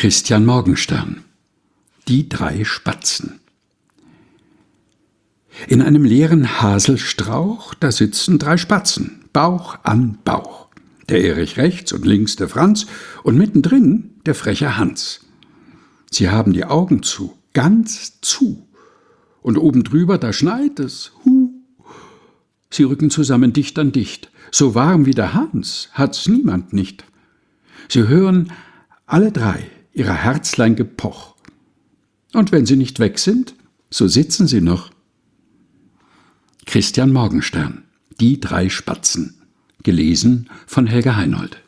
Christian Morgenstern. Die 3 Spatzen. In einem leeren Haselstrauch, da sitzen 3 Spatzen, Bauch an Bauch. Der Erich rechts und links der Franz und mittendrin der freche Hans. Sie haben die Augen zu, ganz zu. Und oben drüber, da schneit es, Sie rücken zusammen dicht an dicht. So warm wie der Hans hat's niemand nicht. Sie hören alle 3 ihrer Herzlein Gepoch. Und wenn sie nicht weg sind, so sitzen sie noch. Christian Morgenstern. Die 3 Spatzen. Gelesen von Helga Heinold.